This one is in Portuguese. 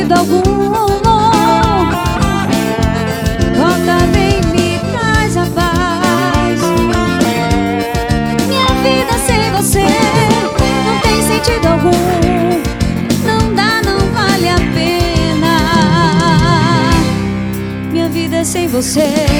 sentido algum. Volta, vem, me traz a paz. Minha vida sem você não tem sentido algum. Não dá, não vale a pena. Minha vida sem você.